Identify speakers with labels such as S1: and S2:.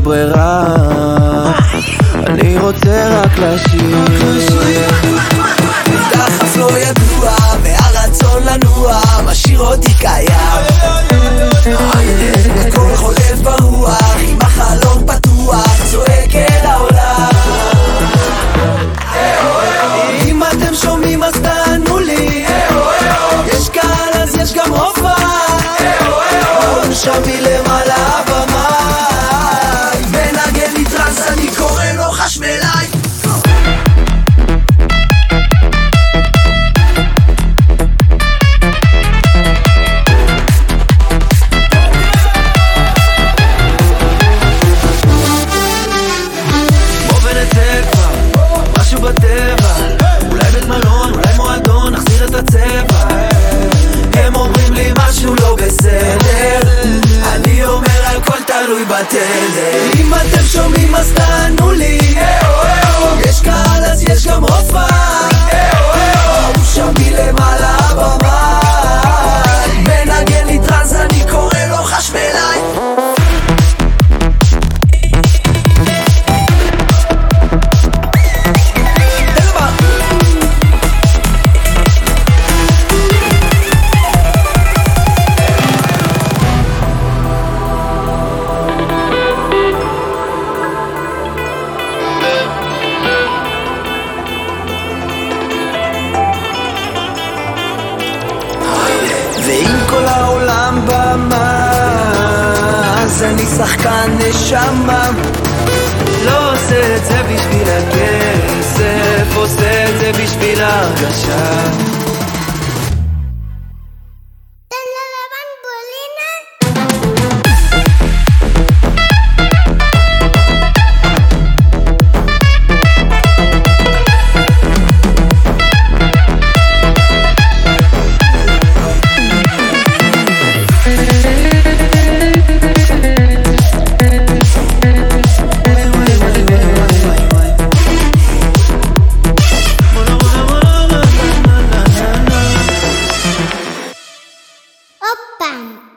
S1: ברירה, אני רוצה רק לשיר.
S2: דחף לא ידוע והרצון לנוע משאיר אותי קיים, הכל חולף ברוח עם החלום פתוח צועק אל העולם. אם אתם שומעים אז תענו לי, יש קהל אז יש גם הופעה, שם מלמעלה הבמאי מנגן לי טרנס אני קורא לו חשמלאי. משהו בטבע, אולי בית מלון, אולי מועדון, נחזיר את הצבע. הם אומרים לי משהו לא בסדר, אני אומר הכל תלוי בתדר. אם אתם שומעים אז תענו לי, יש קהל אז יש גם הופעה, הוא שם מלמעלה הבמאי מנגן לי טרנס אני קורא לו חשמלאי. ואם כל העולם במה אז אני שחקן נשמה, לא עושה את זה בשביל הכסף, עושה את זה בשביל ההרגשה.
S3: Bam!